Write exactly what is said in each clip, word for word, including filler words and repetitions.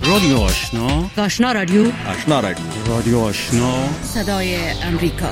رادیو آشنا، آشنا رادیو، آشنا رادیو، رادیو آشنا، صدای امریکا.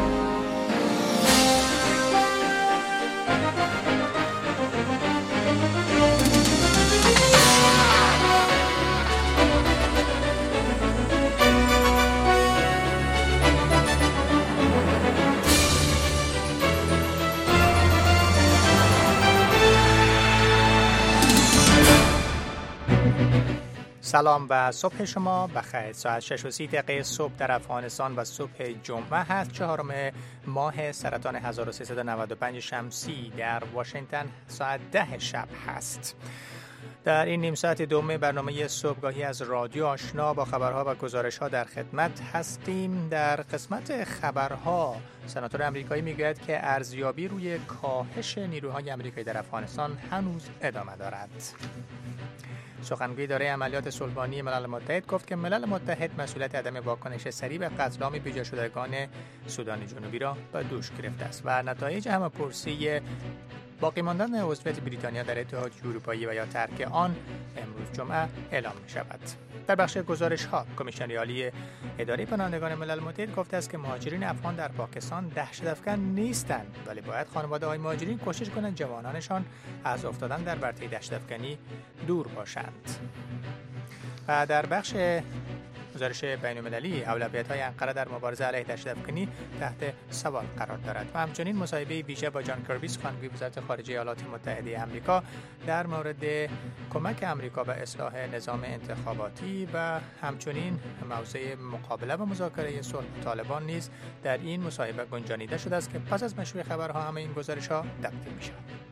سلام و صبح شما بخیر. ساعت شش و سی دقیقه صبح در افغانستان و صبح جمعه هست، چهارم ماه سرطان هزار و سیصد و نود و پنج شمسی. در واشنگتن ساعت ده شب هست. در این نیم ساعت دوم برنامه صبحگاهی از رادیو آشنا با خبرها و گزارش‌ها در خدمت هستیم. در قسمت خبرها سناتور آمریکایی میگوید که ارزیابی روی کاهش نیروهای آمریکایی در افغانستان هنوز ادامه دارد. سخنگوی اداره عملیات صلح‌بانی ملل متحد گفت که ملل متحد مسئولیت عدم واکنش سریع به قتل عام بیجا شدگان سودان جنوبی را به دوش گرفته است و نتایج همه‌پرسی باقی ماندن عضویت بریتانیا در اتحادیه اروپایی و یا ترک آن امروز جمعه اعلام می شود. در بخش گزارش ها، کمیشنر عالی اداره پناهندگان ملل متحد گفته است که مهاجرین افغان در پاکستان دهشت‌افکن نیستند، ولی باید خانواده‌های مهاجرین کوشش کنند جوانانشان از افتادن در ورطه دهشت‌افکنی دور باشند. و در بخش گزارش بین‌المللی، اولویت‌های انقره در مبارزه علیه دهشت‌افکنی تحت سوال قرار دارد و همچنین مصاحبه ویژه با جان کربی، سخنگوی وزارت خارجه ایالات متحده آمریکا در مورد کمک آمریکا به اصلاح نظام انتخاباتی و همچنین موضوع مقابله و مذاکره صلح طالبان نیز در این مصاحبه گنجانیده شده است که پس از مشروع خبرها همه این گزارش‌ها تقدیم می‌شود.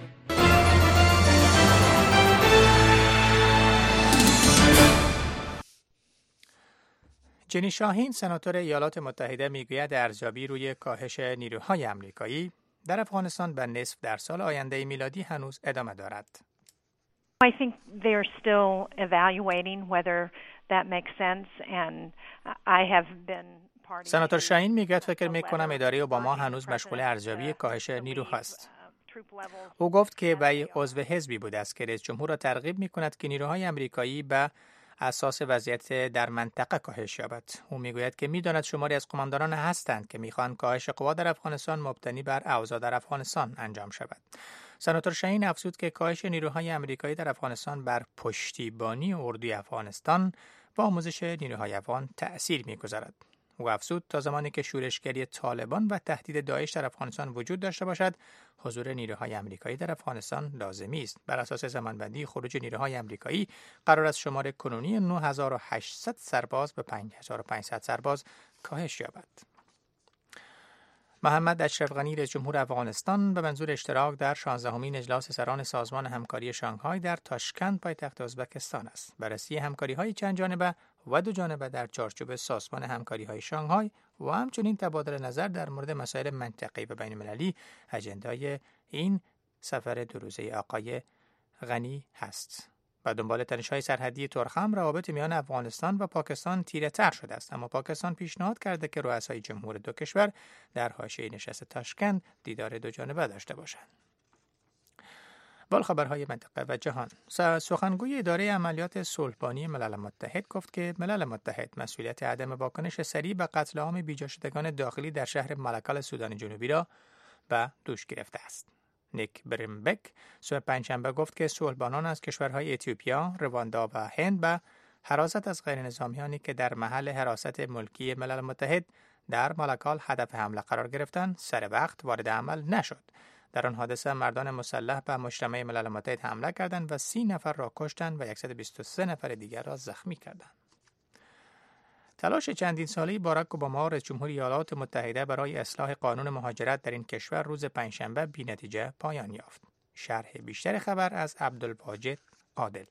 جنی شاهین، سناتور ایالات متحده، میگوید ارزیابی روی کاهش نیروهای آمریکایی در افغانستان به نصف در سال آینده میلادی هنوز ادامه دارد. I think they're still evaluating whether that makes sense and I have been part. سناتور شاهین میگوید فکر میکنم اداره اوباما هنوز مشغول ارزیابی کاهش نیروهاست. او گفت که وی عضو حزبی بوده است که رئیس جمهور را ترغیب میکند که نیروهای آمریکایی به اساس وضعیت در منطقه کاهش یابد. او میگوید که میداند شماری از قماندانان هستند که میخواهند کاهش قوا در افغانستان مبتنی بر اوضاع در افغانستان انجام شود. سناتور شاهین افزود که کاهش نیروهای آمریکایی در افغانستان بر پشتیبانی اردوی افغانستان و آموزش نیروهای افغان تأثیر میگذارد. او افزود تا زمانی که شورشگری طالبان و تهدید داعش در افغانستان وجود داشته باشد، حضور نیروهای آمریکایی در افغانستان لازمی است. بر اساس زمانبندی خروج نیروهای آمریکایی قرار است شمار کنونی نه هزار و هشتصد سرباز به پنج هزار و پانصد سرباز کاهش یابد. محمد اشرف غنی، رئیس جمهور افغانستان، به منظور اشتراک در شانزدهمین اجلاس سران سازمان همکاری شانگهای در تاشکند پایتخت ازبکستان است. بررسی همکاری‌های چند جانبه و دو جانبه در چارچوب سازمان همکاری‌های شانگهای و همچنین تبادل نظر در مورد مسائل منطقه‌ای و بین‌المللی اجندای این سفر دو روزه آقای غنی هست. و دنبال تنش‌های سرحدی ترخم، روابط میان افغانستان و پاکستان تیره‌تر شده است، اما پاکستان پیشنهاد کرده که رؤسای جمهور دو کشور در حاشیه نشست تاشکند دیدار دو جانبه داشته باشند. وال خبرهای منطقه و جهان. سخنگوی اداره عملیات صلح‌بانی ملل متحد گفت که ملل متحد مسئولیت عدم واکنش سریع به قتل عام بیجا شدگان داخلی در شهر ملکال سودان جنوبی را به دوش گرفته است. نیک برمبک سوی پنجشنبه گفت که صلح‌بانان از کشورهای اتیوپیا، رواندا و هند به حراست از غیرنظامیانی که در محل حراست ملکی ملل متحد در ملکال هدف حمله قرار گرفتند سر وقت وارد عمل نشد. در آن حادثه مردان مسلح به مجتمع ملل متحد حمله کردند و سی نفر را کشتند و صد و بیست و سه نفر دیگر را زخمی کردند. تلاش چندین ساله‌ای باراک اوباما، رئیس جمهور ایالات متحده، برای اصلاح قانون مهاجرت در این کشور روز پنجشنبه بی‌نتیجه پایان یافت. شرح بیشتر خبر از عبدالواجد عادل.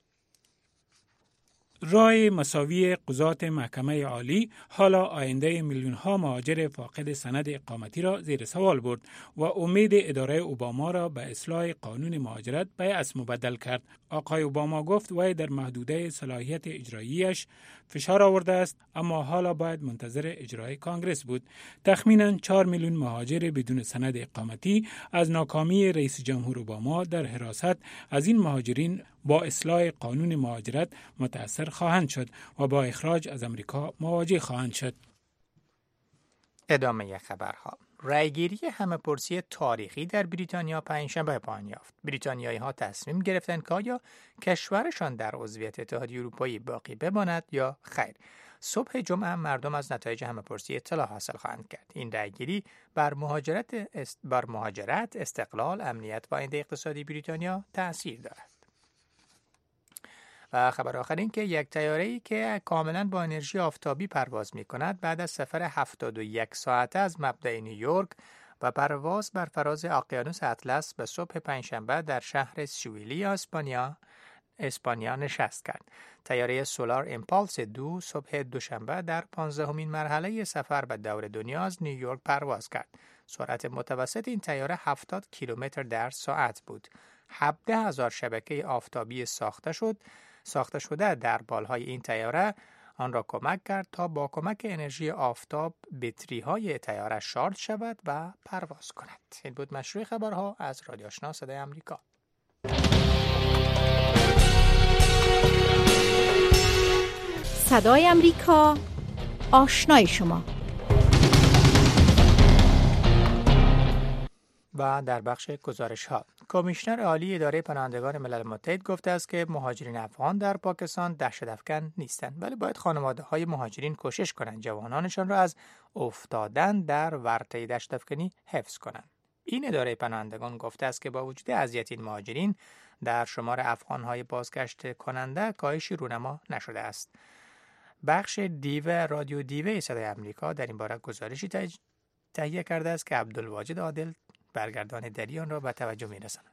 رای مساوی قضات محکمه عالی حالا آینده میلیون ها مهاجر فاقد سند اقامتی را زیر سوال برد و امید اداره اوباما را به اصلاح قانون مهاجرت به اصل مبدل کرد. آقای اوباما گفت وی در محدوده صلاحیت اجراییش فشار آورده است، اما حالا باید منتظر اجرای کانگرس بود. تخمیناً چهار میلیون مهاجر بدون سند اقامتی از ناکامی رئیس جمهور اوباما در حراست از این مهاجرین با اصلاح قانون مهاجرت متأثر خواهند شد و با اخراج از امریکا مواجه خواهند شد. ادامه خبرها. رأیگیری همه‌پرسی تاریخی در بریتانیا پنجشنبه پایان یافت. بریتانیایی‌ها تصمیم گرفتند که آیا کشورشان در عضویت اتحادیه اروپایی باقی بماند یا خیر. صبح جمعه هم مردم از نتایج همه‌پرسی اطلاع حاصل خواهند کرد. این رأیگیری بر مهاجرت است... بر مهاجرت، استقلال، امنیت و آینده اقتصادی بریتانیا تأثیر دارد. و خبر آخر این که یک طیاره‌ای که کاملا با انرژی آفتابی پرواز می‌کند بعد از سفر هفتاد و یک ساعته از مبدأ نیویورک و پرواز بر فراز اقیانوس اطلس به صبح پنجشنبه در شهر سیویلی اسپانیا اسپانیا نشست کرد. طیاره سولار امپالس دو صبح دوشنبه در پانزدهمین مرحله سفر به دور دنیا از نیویورک پرواز کرد. سرعت متوسط این طیاره هفتاد کیلومتر در ساعت بود. هفده هزار شبکه آفتابی ساخته شد ساخته شده در بالهای این طیاره آن را کمک کرد تا با کمک انرژی آفتاب بطری های طیاره شارژ شود و پرواز کند. این بود مشروع خبرها از رادیو آشنا صدای آمریکا. صدای آمریکا، آشنای شما. و در بخش گزارش ها، کمیشنر عالی اداره پناهندگان ملل متحد گفته است که مهاجرین افغان در پاکستان دهشت‌افکن نیستند، ولی باید خانواده‌های مهاجرین کوشش کنند جوانانشان را از افتادن در ورطه دهشت‌افکنی حفظ کنند. این اداره پناهندگان گفته است که با وجود اذیت این مهاجرین در شمار افغان‌های بازگشت کننده کاهشی رونما نشده است. بخش دیو رادیو دیو صدای آمریکا در این باره گزارشی تهیه کرده است که عبدالواجد عادل برگردان دری آن را به توجه می‌رساند.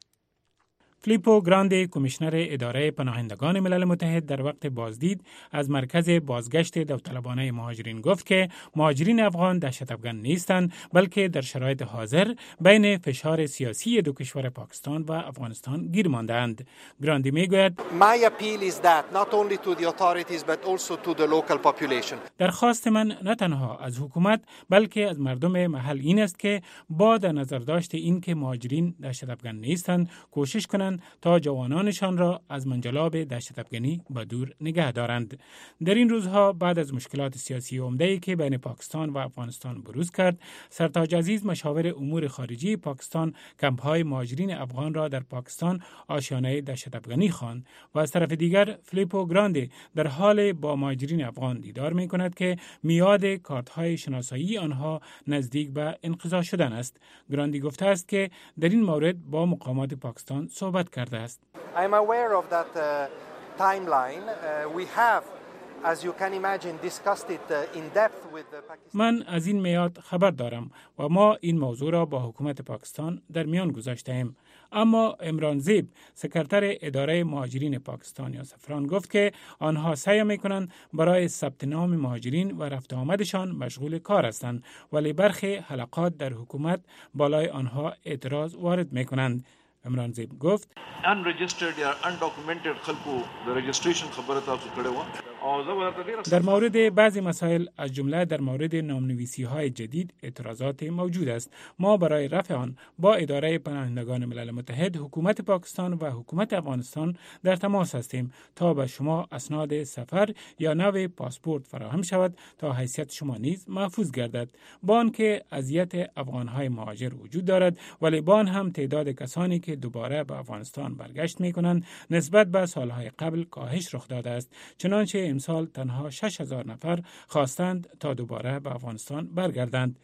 فیلیپو گراندی، کمیشنر اداره پناهندگان ملل متحد، در وقت بازدید از مرکز بازگشت داوطلبانه مهاجرین گفت که مهاجرین افغان دهشت‌افکن نیستند، بلکه در شرایط حاضر بین فشار سیاسی دو کشور پاکستان و افغانستان گیر مانده‌اند. گراندی میگوید My appeal is that not only to the authorities but also to the local population. درخواست من نه تنها از حکومت بلکه از مردم محل این است که با در نظر داشت این که مهاجرین دهشت‌افکن نیستند کوشش کنند تا جوانانشان را از منجلاب دهشت‌افکنی به دور نگه دارند. در این روزها بعد از مشکلات سیاسی عمده‌ای که بین پاکستان و افغانستان بروز کرد، سرتاج عزیز مشاور امور خارجی پاکستان کمپ‌های مهاجرین افغان را در پاکستان آشیانه دهشت‌افکنی خواند و از طرف دیگر فیلیپو گراندی در حال با مهاجرین افغان دیدار می‌کند که میعاد کارت‌های شناسایی آنها نزدیک به انقضا شدن است. گراندی گفته است که در این مورد با مقامات پاکستان صحبت کرده است. I am aware of that uh, timeline. Uh, we have, as you can imagine, discussed it uh, in depth with the Pakistan. من از این میعاد خبر دارم و ما این موضوع را با حکومت پاکستان در میان گذاشتیم. اما عمران زیب، سکرتر اداره مهاجرین پاکستان یا سفران، گفت که آنها سعی می‌کنند برای ثبت نام مهاجرین و رفت آمدشان مشغول کار هستند، ولی برخی حلقات در حکومت بالای آنها اعتراض وارد می‌کنند. عمران زیب گفت unregistered یا undocumented خلکو د registration خبره تاسو کړې و او زه در مورد بعضی مسائل از جمله در مورد نامنویسی‌های جدید اعتراضات موجود است. ما برای رفع آن با اداره پناهندگان ملل متحد، حکومت پاکستان و حکومت افغانستان در تماس هستیم تا به شما اسناد سفر یا نوع پاسپورت فراهم شود تا حیثیت شما نیز محفوظ گردد. با آنکه اذیت افغان‌های مهاجر وجود دارد، ولی با آن هم تعداد کسانی که دوباره به افغانستان برگشت می‌کنند نسبت به سالهای قبل کاهش رخ داده است. چنانچه امسال تنها شش هزار نفر خواستند تا دوباره به افغانستان برگردند.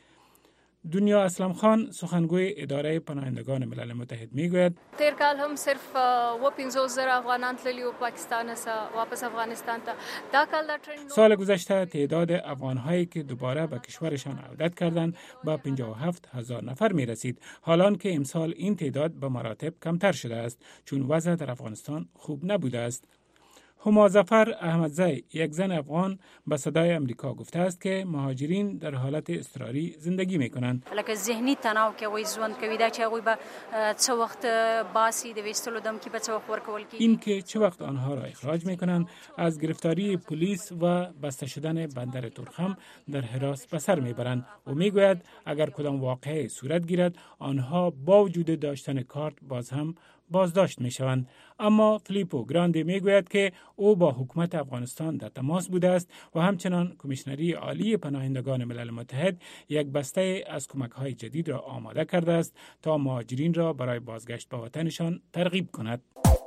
دنیا اسلم خان، سخنگوی اداره پناهندگان ملل متحد، میگوید تیر کال هم صرف و پنځوس زره افغانان تللی و پاکستان څخه واپس افغانستان ته دا کال دا ټرند. سال گذشته تعداد افغان‌هایی که دوباره به کشورشان عودت کردند به پنجاه و هفت هزار نفر میرسید، حالان که امسال این تعداد به مراتب کمتر شده است چون وضع در افغانستان خوب نبوده است. هما ظفر احمدزی، یک زن افغان، به صدای آمریکا گفته است که مهاجرین در حالت اضطراری زندگی می‌کنند. لکه ذهنی تناو کې وای ژوند کوي دا چې هغه به څه وخت باسي د وستلو دم کې به څه وخت ورکول کی. این که چه وقت آنها را اخراج می‌کنند، از گرفتاری پلیس و بسته شدن بندر تورخم در حراس به سر می‌برند و میگوید اگر کدام واقعه صورت گیرد آنها با وجود داشتن کارت باز هم بازداشت می شوند. اما فیلیپو گراندی می گوید که او با حکومت افغانستان در تماس بوده است و همچنان کمیشنری عالی پناهندگان ملل متحد یک بسته از کمک‌های جدید را آماده کرده است تا مهاجرین را برای بازگشت به وطنشان ترغیب کند.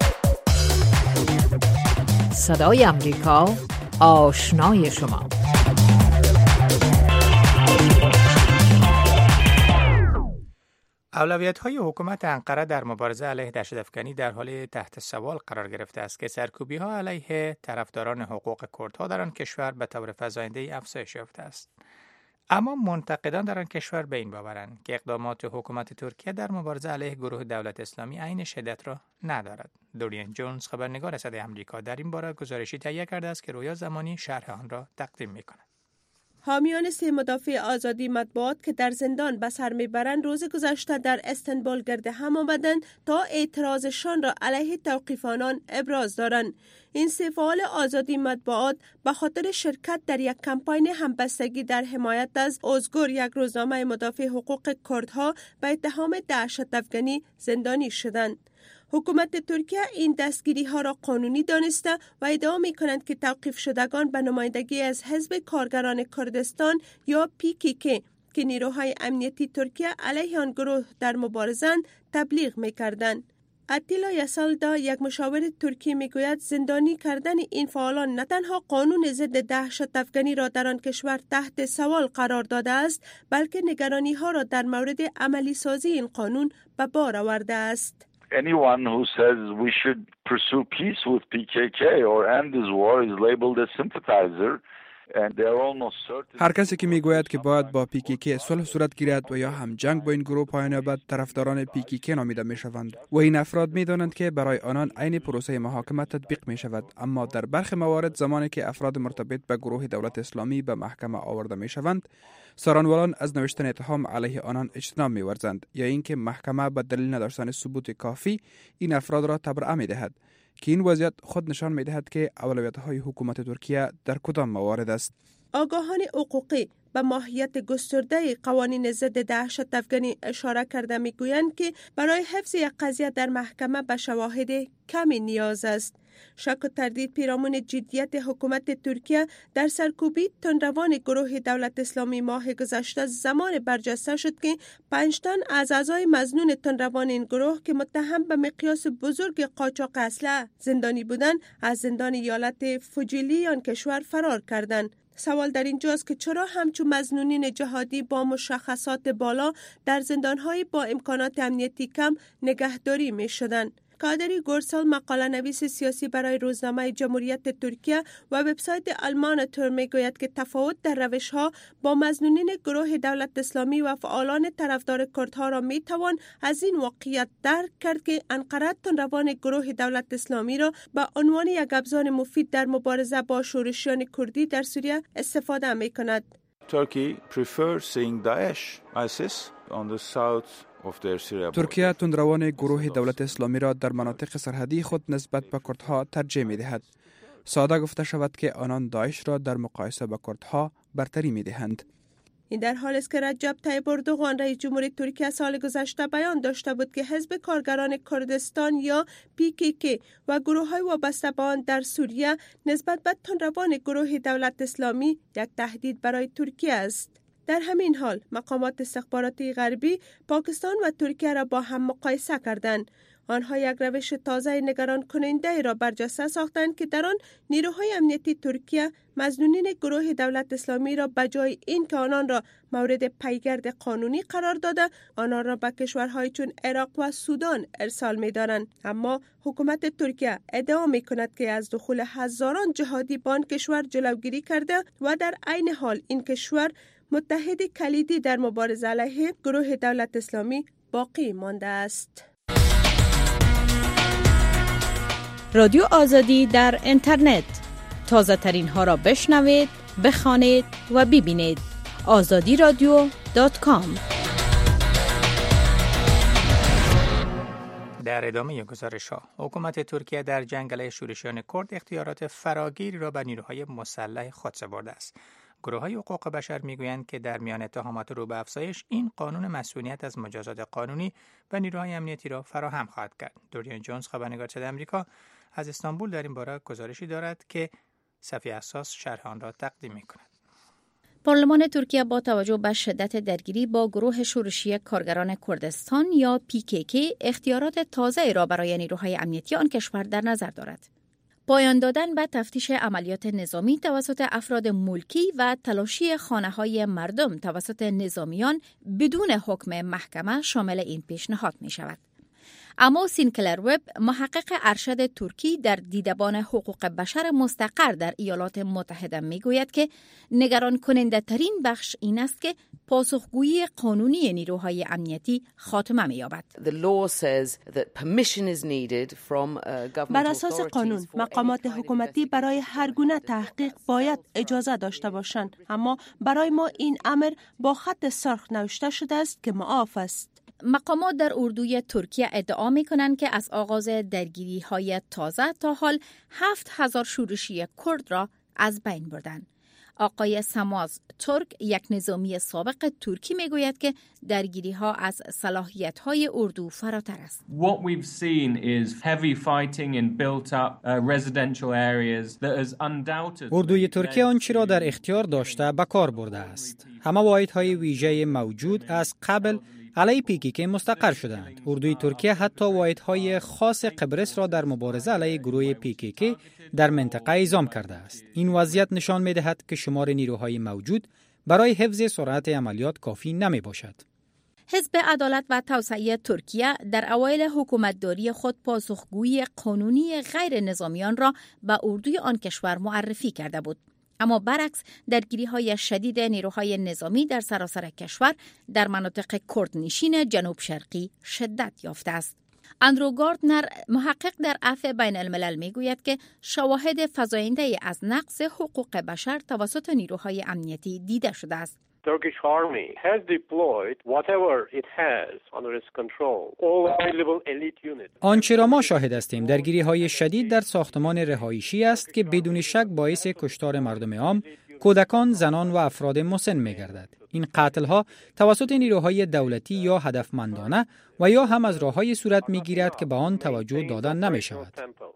صدای امریکا، آشنای شما. اولویت‌های حکومت انقره در مبارزه علیه دهشت‌افکنی در حال تحت سوال قرار گرفته است که سرکوبی‌ها علیه طرفداران حقوق کردها در آن کشور به طور فزاینده افزایش یافته است. اما منتقدان در آن کشور به این باورند که اقدامات حکومت ترکیه در مبارزه علیه گروه دولت اسلامی عین شدت را ندارد. دوریان جونز خبرنگار صدای آمریکا در این باره گزارشی تهیه کرده است که رویا زمانی شرح آن را تقدیم می‌کند. حامیان سه مدافع آزادی مطبوعات که در زندان به سر میبرند روز گذشته در استانبول گرد هم آمدند تا اعتراضشان را علیه توقیف آنان ابراز دارند. این سه فعال آزادی مطبوعات به خاطر شرکت در یک کمپاین همبستگی در حمایت از اوزگور، یک روزنامه مدافع حقوق کردها، به اتهام دهشت‌افکنی زندانی شدند. حکومت ترکیه این دستگیری ها را قانونی دانسته و ادعا می کنند که توقیف شدگان به نمایندگی از حزب کارگران کردستان یا پی کی کی که نیروهای امنیتی ترکیه علیه آن گروه در مبارزند تبلیغ می کردند. اتیلا یسالدا، یک مشاور ترکی، می گوید زندانی کردن این فعالان نه تنها قانون ضد دهشت‌افکنی را در آن کشور تحت سوال قرار داده است، بلکه نگرانی ها را در مورد عملی سازی این قانون به بار آورده است. Anyone who says we should pursue peace with پی کی کی or end this war is labeled a sympathizer. هر کسی که میگوید که باید با پی کی کی صلح صورت گیرد و یا هم جنگ با این گروه پایان یابد طرفداران پی کی کی نامیده میشوند و این افراد میدانند که برای آنان عین پروسه محاکمه تطبیق می شود. اما در برخی موارد زمانی که افراد مرتبط به گروه دولت اسلامی به محکمه آورده میشوند، سارنوالان از نوشتن اتهام علیه آنان اجتناب می‌ورزند یا اینکه محکمه به دلیل نداشتن ثبوت کافی این افراد را تبرئه می‌دهد که این وضعیت خود نشان می‌دهد که اولویت‌های حکومت ترکیه در کدام موارد است. آگاهان حقوقی به ماهیت گسترده قوانین ضد دهشت‌افکنی اشاره کرده می‌گویند که برای حفظ یک قضیه در محکمه به شواهد کمی نیاز است. شک و تردید پیرامون جدیت حکومت ترکیه در سرکوبی تندروان گروه دولت اسلامی ماه گذشته زمان برجسته شد که پنج تن از اعضای مظنون تندروان این گروه که متهم به مقیاس بزرگ قاچاق اسلحه زندانی بودند از زندان ایالت فوجیلی آن کشور فرار کردند. سوال در اینجاست که چرا همچون مظنونین جهادی با مشخصات بالا در زندان‌های با امکانات امنیتی کم نگهداری می‌شدند؟ کادری گورسل، مقاله نویس سیاسی برای روزنامه جمهوریت ترکیه و وبسایت آلماناتور، میگوید که تفاوت در روش‌ها با مظنونین گروه دولت اسلامی و فعالان طرفدار کردها را میتوان از این واقعیت درک کرد که انقره تندروان گروه دولت اسلامی را به عنوان یک ابزار مفید در مبارزه با شورشیان کردی در سوریه استفاده میکند. Turkey prefers seeing Daesh, ISIS on the south. ترکیه تندروان گروه دولت اسلامی را در مناطق سرحدی خود نسبت به کردها ترجیح می دهد. ساده گفته شود که آنان داعش را در مقایسه با کردها برتری می دهند. این در حالی است که رجب طیب اردوغان رئیس جمهور ترکیه سال گذشته بیان داشته بود که حزب کارگران کردستان یا پی کی کی و گروه‌های وابسته به آن در سوریه نسبت به تندروان گروه دولت اسلامی یک تهدید برای ترکیه است. در همین حال مقامات استخباراتی غربی پاکستان و ترکیه را با هم مقایسه کردند. آنها یک روش تازه نگران کننده را برجسته ساختند که در آن نیروهای امنیتی ترکیه مظنونین گروه دولت اسلامی را بجای این که آنان را مورد پیگرد قانونی قرار داده، آنان را به کشورهای چون عراق و سودان ارسال می دارند. اما حکومت ترکیه ادعا می کند که از دخول هزاران جهادی به آن کشور جلوگیری کرده و در عین حال این کشور متحد کلیدی در مبارزه علیه گروه دولت اسلامی باقی مانده است. رادیو آزادی در اینترنت، تازه ترین ها را بشنوید، بخوانید و ببینید. آزادی رادیو دات کام. در ادامه گزارش ها، حکومت ترکیه در جنگ علیه شورشیان کرد اختیارات فراگیری را به نیروهای مسلح خود سپرده است گروه‌های حقوق بشر میگویند که در میان اتهامات رو به افزایش این قانون مسئولیت از مجازات قانونی و نیروهای امنیتی را فراهم خواهد کرد. دوریان جونز، خبرنگار صدای آمریکا از استانبول، در این باره گزارشی دارد که صفی اساس شرح آن را تقدیم می‌کند. پارلمان ترکیه با توجه به شدت درگیری با گروه شورشی کارگران کردستان یا پی کی کی اختیارات تازه را برای نیروهای امنیتی آن کشور در نظر دارد. پایان دادن به تفتیش عملیات نظامی توسط افراد ملکی و تلاشی خانه‌های مردم توسط نظامیان بدون حکم محکمه شامل این پیشنهاد می شود. اما سینکلر وب، محقق ارشد ترکی در دیدبان حقوق بشر مستقر در ایالات متحده می گوید که نگران کننده ترین بخش این است که پاسخگویی قانونی نیروهای امنیتی خاتمه می یابد. بر اساس قانون، مقامات حکومتی برای هر گونه تحقیق باید اجازه داشته باشند، اما برای ما این امر با خط سرخ نوشته شده است که معاف است. مقامات در اردوی ترکیه ادعا می کنند که از آغاز درگیری های تازه تا حال هفت هزار شورشی کرد را از بین بردند. آقای سماز ترک، یک نظامی سابق ترکی، می گوید که درگیری ها از صلاحیت های اردو فراتر است. What we've seen is heavy fighting in built up uh, residential areas that has undoubtedly اردوی ترکیه آنچه را در اختیار داشته به کار برده است. همه واحدهای ویژه موجود از قبل علیه پی کی کی مستقر شدند. اردوی ترکیه حتی واحدهای خاص قبرس را در مبارزه علیه گروه پی کی کی در منطقه اعزام کرده است. این وضعیت نشان می‌دهد که شمار نیروهای موجود برای حفظ سرعت عملیات کافی نمی باشد. حزب عدالت و توسعه ترکیه در اوایل حکومتداری خود پاسخگویی قانونی غیر نظامیان را به اردوی آن کشور معرفی کرده بود. اما برعکس، درگیری‌های شدید نیروهای نظامی در سراسر کشور در مناطق کردنشین جنوب شرقی شدت یافته است. اندرو گاردنر، محقق در عفو بین الملل، میگوید که شواهد فزاینده از نقض حقوق بشر توسط نیروهای امنیتی دیده شده است. Turkish army has deployed whatever it has under its control, all available elite units. آنچه را ما شاهد هستیم درگیری‌های شدید در ساختمان رهایشی است که بدون شک باعث کشتار مردم عام، کودکان، زنان و افراد مسن می‌گردد. این قتل‌ها توسط نیروهای دولتی یا هدفمندانه و یا هم از راه‌های صورت می‌گیرد که به آن توجه داده نمی‌شود.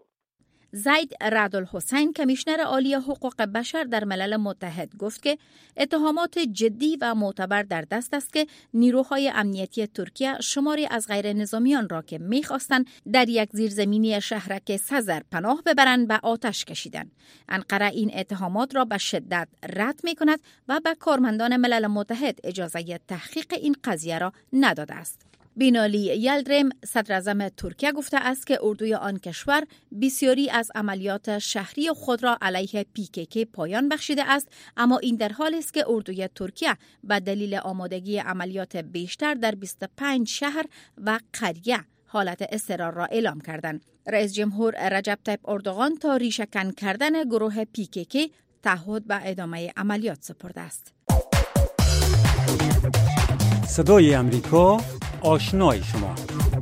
زید رعدالحسین، کمیشنر عالی حقوق بشر در ملل متحد، گفت که اتهامات جدی و معتبر در دست است که نیروهای امنیتی ترکیه شماری از غیر نظامیان را که می‌خواستند در یک زیرزمینی شهرک سزر پناه ببرند به آتش کشیدند. انقره این اتهامات را به شدت رد می‌کند و به کارمندان ملل متحد اجازه تحقیق این قضیه را نداده است. بینالی یلدریم، صدر اعظم ترکیه، گفته است که اردوی آن کشور بسیاری از عملیات شهری خود را علیه پی کی کی پایان بخشیده است، اما این در حالی است که اردوی ترکیه به دلیل آمادگی عملیات بیشتر در بیست و پنج شهر و قریه حالت اضطرار را اعلام کردند. رئیس جمهور رجب طیب اردوغان تا ریشه‌کن کردن گروه پی کی کی تعهد به ادامه عملیات سپرده است. صدای امریکا، آشنای شما.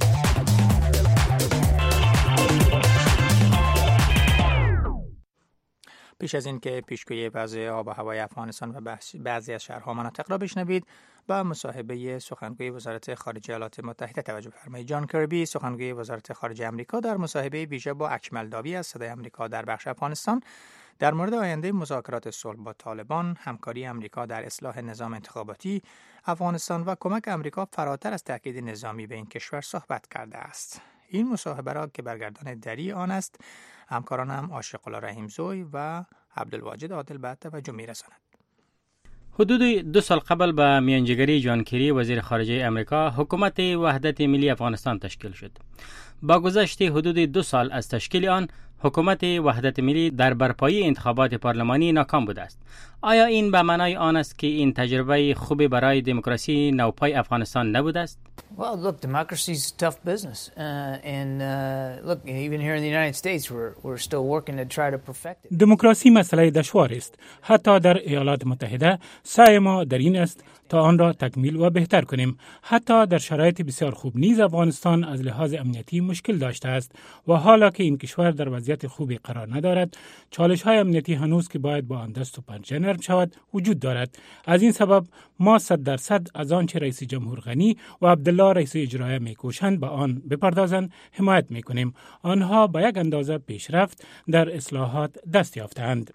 پیش از این که پیشگویی وضع آب و هوای افغانستان و بعضی از شهرها و مناطق را بشنوید، با مصاحبه سخنگوی وزارت خارجه ایالات متحده توجه فرمایید. جان کربی، سخنگوی وزارت خارجه آمریکا، در مصاحبه ویژه با اکمل داوی از صدای آمریکا در بخش افغانستان در مورد آینده مذاکرات صلح با طالبان، همکاری آمریکا در اصلاح نظام انتخاباتی افغانستان و کمک آمریکا فراتر از تاکید نظامی به این کشور صحبت کرده است. این مصاحبه را که برگردان دری آن است، همکارانم عاشق الله رحیمزوی و عبدالواجد عادل به توجه می‌رساند. حدود دو سال قبل به میانجیگری جان کری وزیر خارجه امریکا، حکومت وحدت ملی افغانستان تشکیل شد. با گذشت حدود دو سال از تشکیل آن، حکومت وحدت ملی در برپایی انتخابات پارلمانی ناکام بوده است. آیا این به معنای آن است که این تجربه خوبی برای دموکراسی نوپای افغانستان نبوده است؟ Well, look, democracy is a tough business, uh, and uh, look, even here in the United States, we're we're still working to try to perfect it. دموکراسی مسئله دشوار است. حتی در ایالات متحده سعی ما در این است تا آن را تکمیل و بهتر کنیم. حتی در شرایط بسیار خوب نیز افغانستان از لحاظ امنیتی مشکل داشته است و حالا که این کشور در وضعیت خوبی قرار ندارد، چالش های امنیتی هنوز که باید با آن دست و پنجه نرم شود وجود دارد. از این سبب ما صد درصد از آنچه رئیس جمهور غنی و عبدالله رئیس اجرایی میکوشند به آن بپردازند حمایت میکنیم. آنها به یک اندازه پیشرفت در اصلاحات دست یافتند.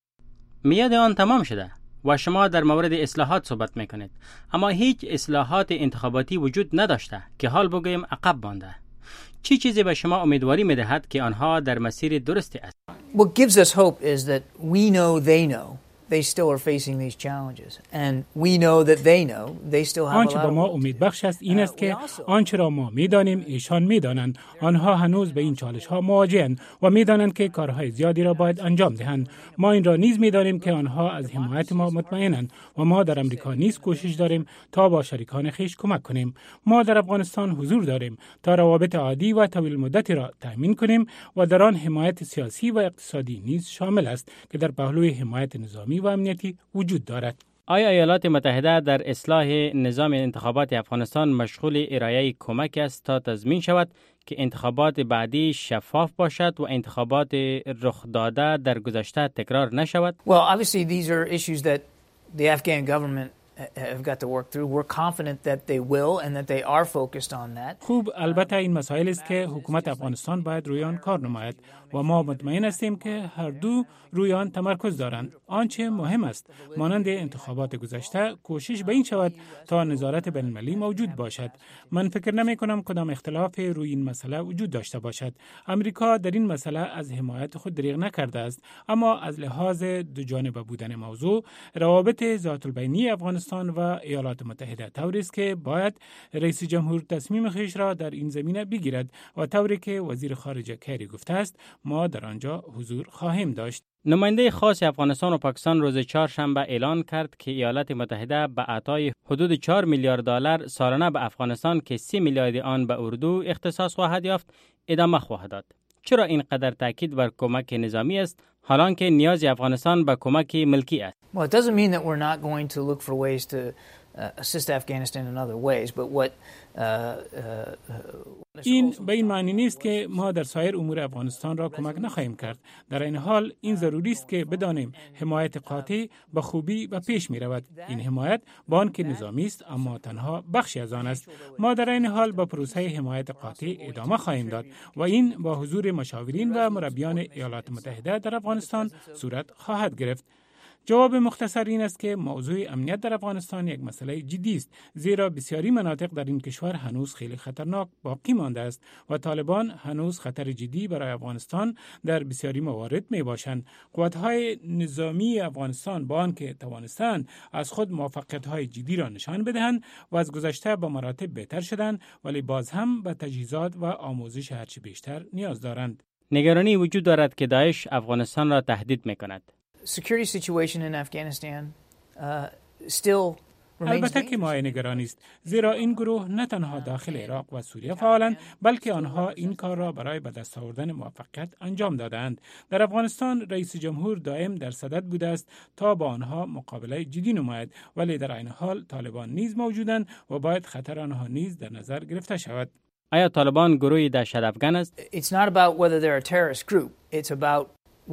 میاد آن تمام شده و شما در مورد اصلاحات صحبت میکنید، اما هیچ اصلاحات انتخاباتی وجود نداشته که حال بگوییم عقب مانده. چی چیزی به شما امیدواری میدهد که آنها در مسیر درستی است؟ What gives us hope is that we know they know they still are facing these challenges and we know that they know they still have a lot of work. آنچه به ما امید بخش است این است که آنچه را ما میدانیم ایشان میدانند. آنها هنوز به این چالش ها مواجهند و میدانند که کارهای زیادی را باید انجام دهند. ما این را نیز میدانیم که آنها از حمایت ما مطمئنند و ما در امریکا نیز کوشش داریم تا با شریکان خویش کمک کنیم. ما در افغانستان حضور داریم تا روابط عادی و طویل مدتی را تامین کنیم و در آن حمایت سیاسی و اقتصادی نیز شامل است که در پهلوی حمایت نظامی و امنیتی وجود دارد. آیا ایالات متحده در اصلاح نظام انتخابات افغانستان مشغول ارائه کمک است تا تضمین شود که انتخابات بعدی شفاف باشد و انتخابات رخ داده در گذشته تکرار نشود؟ Well, obviously these are issues that the Afghan government have got to work through. We're confident that they will and that they are focused on that. خوب، البته این مسائل است که حکومت افغانستان باید روی آن کار نماید و ما مطمئن هستیم که هر دو روی آن تمرکز دارند. آنچه مهم است مانند انتخابات گذشته کوشش به این شود تا نظارت بین‌المللی موجود باشد. من فکر نمی کنم کدام اختلاف روی این مسئله وجود داشته باشد. امریکا در این مسئله از حمایت خود دریغ نکرده است، اما از لحاظ دو جانبه بودن موضوع، روابط ذات البینی افغانستان و ایالات متحده طوری است که باید رئیس جمهور تصمیم خویش را در این زمینه بگیرد و طوری که وزیر خارجه کری گفته است ما در آنجا حضور خواهیم داشت. نماینده خاص افغانستان و پاکستان روز چهارشنبه اعلان کرد که ایالات متحده به عطای حدود چهار میلیارد دلار سالانه به افغانستان که سی میلیارد آن به اردو اختصاص خواهد یافت ادامه خواهد داد. چرا اینقدر تاکید بر کمک نظامی است حالان که نیاز افغانستان به کمک ملکی است؟ Well, it doesn't mean that we're not going to look for ways to uh, assist Afghanistan in other ways, but what uh, uh, این به این معنی نیست که ما در سایر امور افغانستان را کمک نخواهیم کرد. در این حال این ضروری است که بدانیم حمایت قاطع به خوبی به پیش می رود. این حمایت با آنکه نظامی است اما تنها بخشی از آن است. ما در این حال با پروسه حمایت قاطع ادامه خواهیم داد و این با حضور مشاورین و مربیان ایالات متحده در افغانستان صورت خواهد گرفت. جواب مختصر این است که موضوع امنیت در افغانستان یک مسئله جدی است، زیرا بسیاری مناطق در این کشور هنوز خیلی خطرناک باقی مانده است و طالبان هنوز خطر جدی برای افغانستان در بسیاری موارد می باشند. قوت‌های نظامی افغانستان با آنکه توانستند از خود موفقیت‌های جدی را نشان بدهند و از گذشته به مراتب بهتر شدند، ولی باز هم به تجهیزات و آموزش هرچی بیشتر نیاز دارند. نگرانی وجود دارد که داعش افغانستان را تهدید می‌کند. Security situation in Afghanistan uh, still remains البته که ما نگران است، زیرا این گروه نه تنها داخل عراق و سوریه فعالند، بلکه آنها این کار را برای به دست آوردن موفقیت انجام دادند. در افغانستان رئیس جمهور دائم در صدد بوده است تا با آنها مقابله جدی نماید، ولی در عین حال طالبان نیز موجودند و باید خطر آنها نیز در نظر گرفته شود. آیا طالبان گروهی دهشت افغان است؟ It's not about whether they're a terrorist group. It's about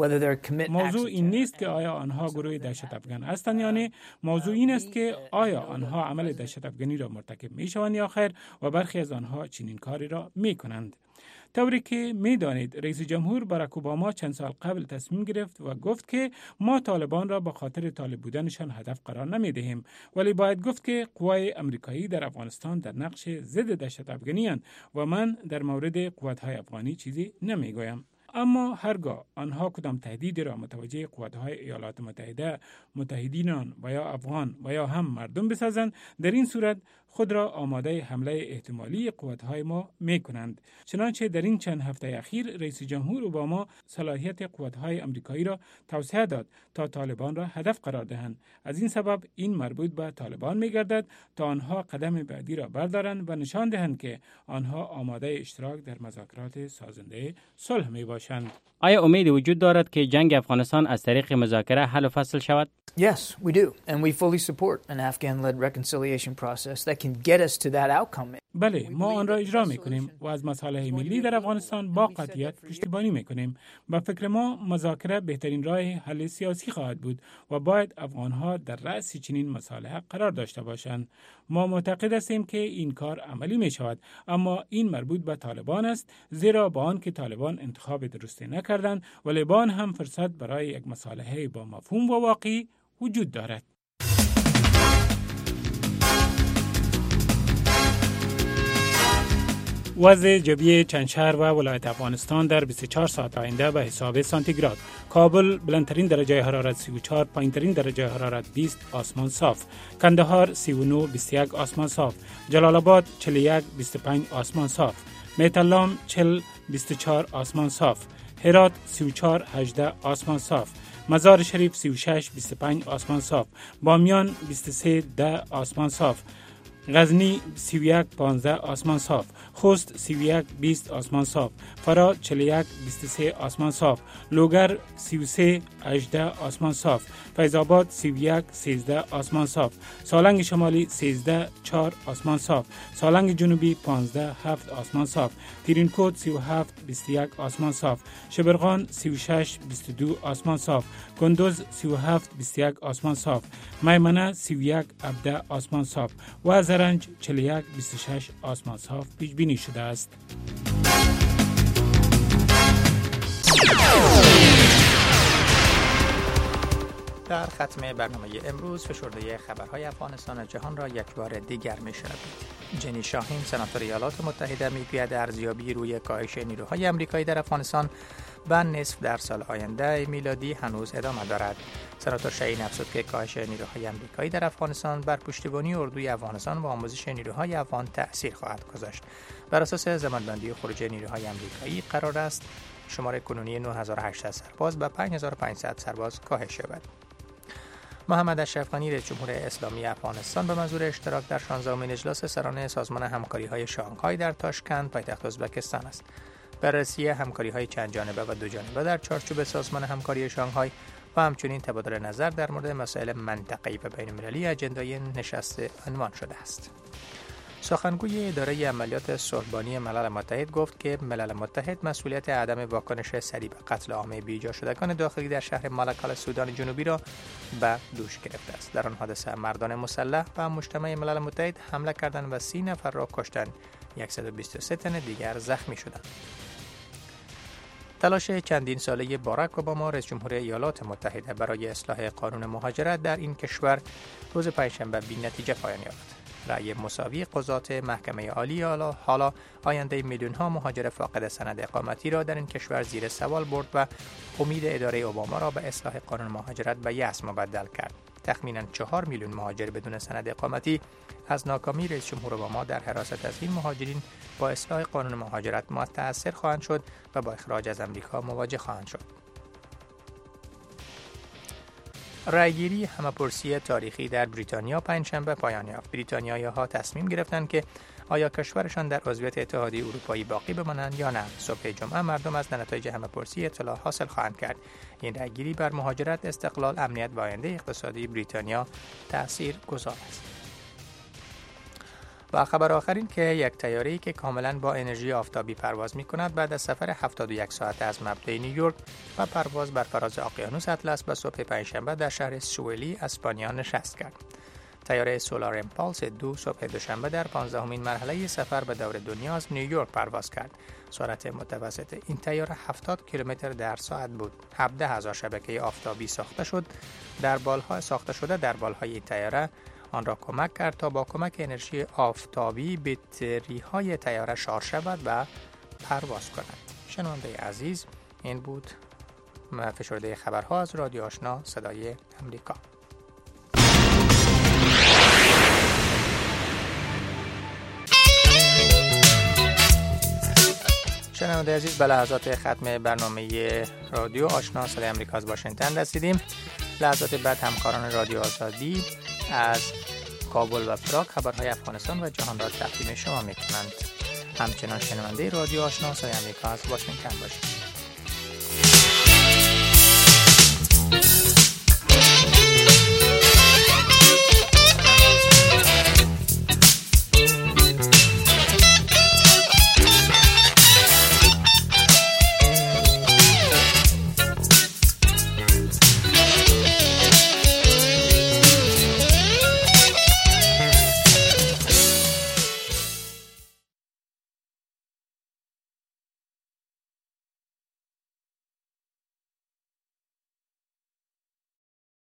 موضوع این نیست که آیا آنها گروه دهشت افغان هستند یا نه. موضوع این است که آیا آنها عمل دهشت افغانی را مرتکب می شوند یا خیر و برخی از آنها چنین کاری را می کنند. طوری که می دانید رئیس جمهور باراک اوباما چند سال قبل تصمیم گرفت و گفت که ما طالبان را به خاطر طالب بودنشان هدف قرار نمی دهیم، ولی باید گفت که قوای امریکایی در افغانستان در نقش ضد دهشت افغانی اند و من در مورد قوت‌های افغانی چیزی نمی گویم. اما هرگاه آنها کدام تهدیدی را متوجه قوت‌های ایالات متحده، متحدینان و یا افغان و یا هم مردم بسازند، در این صورت خود را آماده حمله احتمالی قوت‌های ما می‌کنند. چنانچه در این چند هفته اخیر رئیس جمهور اوباما صلاحیت قوت‌های آمریکایی را توسعه داد تا طالبان را هدف قرار دهند. از این سبب این مربوط به طالبان می‌گردد تا آنها قدم بعدی را بردارند و نشان دهند که آنها آماده اشتراک در مذاکرات سازنده صلح می‌باشند. باشند. آیا امید وجود دارد که جنگ افغانستان از طریق مذاکره حل و فصل شود؟ Yes, we do, and we fully support an Afghan-led reconciliation process that can get us to that outcome. بله، ما آن را اجرا می‌کنیم و از مصالح ملی در افغانستان با قطعیت پشتیبانی می‌کنیم. با فکر ما مذاکره بهترین راه حل سیاسی خواهد بود و باید افغان‌ها در رأس چنین مصالح قرار داشته باشند. ما معتقد هستیم که این کار عملی می‌شود، اما این مربوط به طالبان است، زیرا با آن که طالبان انتخاب درستی نکردند، ولی با آن هم فرصت برای یک مصالحه با مفهوم و واقعی وجود دارد. وضع جوی چند شهر و ولایت افغانستان در بیست و چهار ساعت آینده به حساب سانتیگراد: کابل بلندترین درجه حرارت سی و چهار، پایینترین درجه حرارت بیست، آسمان صاف. کندهار سی و نه، بیست و یک، آسمان صاف. جلال آباد چهل و یک، بیست و پنج، آسمان صاف. میتلام چهل، بیست و چهار، آسمان صاف. هرات سی و چهار، هجده، آسمان صاف. مزار شریف سی و شش، بیست و پنج، آسمان صاف. بامیان بیست و سه، ده، آسمان صاف. غزنی سی و یک، پانزده، آسمان صاف. خوست سی و یک، بیست، آسمان صاف. فرا چهل و یک، بیست و سه، آسمان صاف. لوگر سی و سه، هجده، آسمان صاف. فیض آباد سی و یک، سیزده، آسمان صاف. سالنگ شمالی سیزده، چهار، آسمان صاف. سالنگ جنوبی پانزده، هفت، آسمان صاف. تیرینکوت سی و هفت، بیست و یک، آسمان صاف. شبرغان سی و شش، بیست و دو، آسمان صاف. کندوز سی و هفت، بیست و یک، آسمان صاف. میمنه سی و یک، هفده، آسمان صاف. و زرنج چهل و یک، بیست و شش، آسمان صاف پیش بینی شده است. در ختم برنامه امروز فشرده خبرهای افغانستان و جهان را یک بار دیگر می‌شنوید. جنی شاهین سناتور ایالات متحده میگوید ارزیابی روی کاهش نیروهای آمریکایی در افغانستان به نصف در سال آینده میلادی هنوز ادامه دارد. سناتور شاهین افزود که کاهش نیروهای آمریکایی در افغانستان بر پشتیبانی اردوی افغانستان و آموزش نیروهای افغان تأثیر خواهد گذاشت. بر اساس زمانبندی خروج نیروهای آمریکایی قرار است شمار کنونی نه هزار و هشتصد سرباز به پنج هزار و پانصد سرباز کاهش یابد. محمد اشرف غنی رئیس جمهور اسلامی افغانستان به منظور اشتراک در شانزدهمین اجلاس سرانه سازمان همکاری‌های شانگهای در تاشکند پایتخت ازبکستان است. بررسی همکاری‌های چند جانبه و دو جانبه در چارچوب سازمان همکاری شانگهای و همچنین تبادل نظر در مورد مسائل منطقه‌ای و بین‌المللی اجندای نشست عنوان شده است. سخنگوی اداره عملیات صلح‌بانی ملل متحد گفت که ملل متحد مسئولیت عدم واکنش سریع به قتل عام بیجا شدگان داخلی در شهر مالکال سودان جنوبی را به دوش گرفته است. در آن حادثه مردان مسلح و مجتمع ملل متحد حمله کردند و سی نفر را کشتند، صد و بیست و سه تن دیگر زخمی شدند. تلاش چندین ساله باراک اوباما رئیس جمهور ایالات متحده برای اصلاح قانون مهاجرت در این کشور روز پنجشنبه بی‌نتیجه پایان یافت. رأی مساوی قضات محکمه عالی حالا آینده میلیون ها مهاجر فاقد سند اقامتی را در این کشور زیر سوال برد و امید اداره اوباما را به اصلاح قانون مهاجرت به یأس مبدل کرد. تخمیناً چهار میلیون مهاجر بدون سند اقامتی از ناکامی رئیس جمهور اوباما در حراست از این مهاجرین با اصلاح قانون مهاجرت متأثر خواهند شد و با اخراج از آمریکا مواجه خواهند شد. رأیگیری همه‌پرسی تاریخی در بریتانیا پنجشنبه پایان یافت. بریتانیایی‌ها تصمیم گرفتند که آیا کشورشان در عضویت اتحادیه اروپایی باقی بمانند یا نه. صبح جمعه مردم از نتایج همه‌پرسی اطلاع حاصل خواهند کرد. این رأیگیری بر مهاجرت، استقلال، امنیت و آینده اقتصادی بریتانیا تأثیر گذار است. و خبر آخرین که یک طیاره‌ای که کاملا با انرژی آفتابی پرواز می‌کند بعد از سفر هفتاد و یک ساعته از مبدأ نیویورک و پرواز بر فراز اقیانوس اطلس به صبح پنجشنبه در شهر سوئلی اسپانیا نشست کرد. طیاره سولار امپالس دو صبح دوشنبه در پانزدهمین مرحله سفر به دور دنیا از نیویورک پرواز کرد. سرعت متوسط این طیاره هفتاد کیلومتر در ساعت بود. هفده هزار شبکه آفتابی ساخته شد در بالهای ساخته شده در بالهای این طیاره آن را کمک کرد تا با کمک انرژی آفتابی بطری‌های طیاره شارژ شود و پرواز کند. شنونده عزیز، این بود فشرده خبرها از رادیو آشنا صدای امریکا. شنونده عزیز، به لحظات ختم برنامه رادیو آشنا صدای امریکا از واشنگتن رسیدیم. لحظات بعد همکاران رادیو آزادی از کابل و پراگ خبرهای افغانستان و جهان را تقدیم شما می‌کنند. همچنان شنونده رادیو آشنا صدای امریکا از واشنگتن باشید.